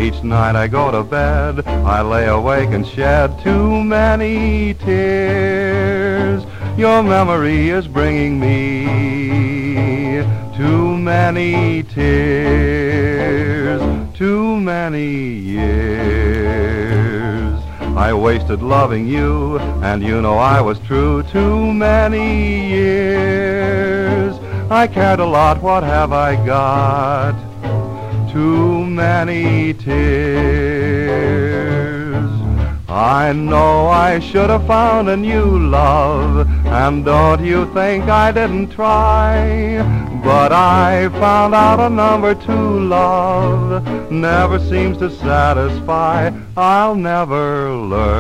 Each night I go to bed, I lay awake and shed too many tears. Your memory is bringing me too many tears, too many years. I wasted loving you, and you know I was true. Too many years. I cared a lot, what have I got? Too many tears. I know I should have found a new love, and don't you think I didn't try? But I found out a number two love never seems to satisfy. I'll never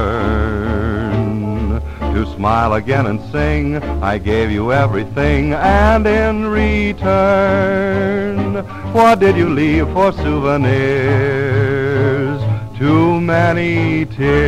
learn to smile again and sing. I gave you everything, and in return, what did you leave for souvenirs? Too many tears.